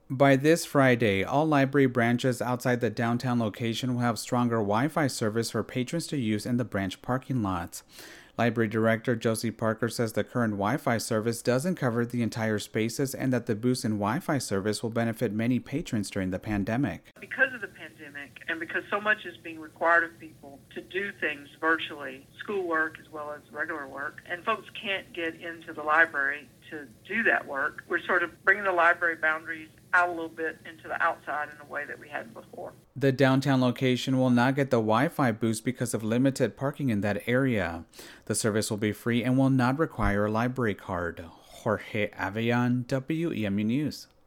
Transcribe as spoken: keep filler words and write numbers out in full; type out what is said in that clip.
By this Friday, all library branches outside the downtown location will have stronger Wi-Fi service for patrons to use in the branch parking lots. Library Director Josie Parker says the current Wi-Fi service doesn't cover the entire spaces and that the boost in Wi-Fi service will benefit many patrons during the pandemic. Because of the pandemic and because so much is being required of people to do things virtually, schoolwork as well as regular work, and folks can't get into the library to do that work, we're sort of bringing the library boundaries out a little bit into the outside in a way that we hadn't before. The downtown location will not get the Wi-Fi boost because of limited parking in that area. The service will be free and will not require a library card. Jorge Avian, W E M U News.